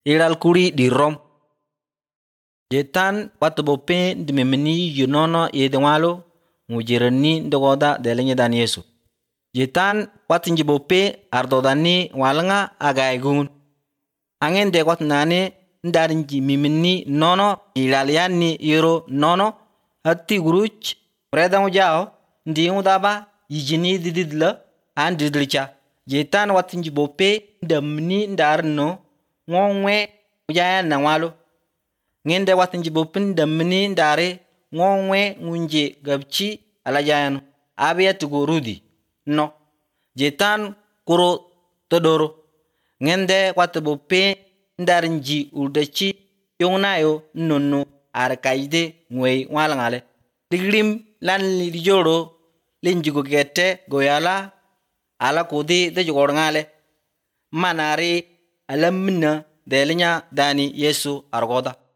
Iral kuri di Rom. Jetan watu bope di memeni yunono yedewalo mujirani ndogoda delenye dan Yesu. Jetan watu njibope ardodani walanga agaigun. Angen de watu nane ndarinji mimini nono ilaliani yero nono hati guruch reda mujao ndi udaba yijini dididla an didlicha. Jetan watu njibope ndamni ndarno ngongwe ujaya na walo. Ngende watu njibopin damni ndare ngongwe ngunje gabchi alajayano. Abia tugo rudi. No. Jetan kuro todoro. Ngende watu bope ndarinji udachi yongnayo nono arkaide ngwei walangale. Ligrim lan lijoro linjigo gete goyala ala kodi de jogorngale. Manari alamna delinya dani Yesu argoda.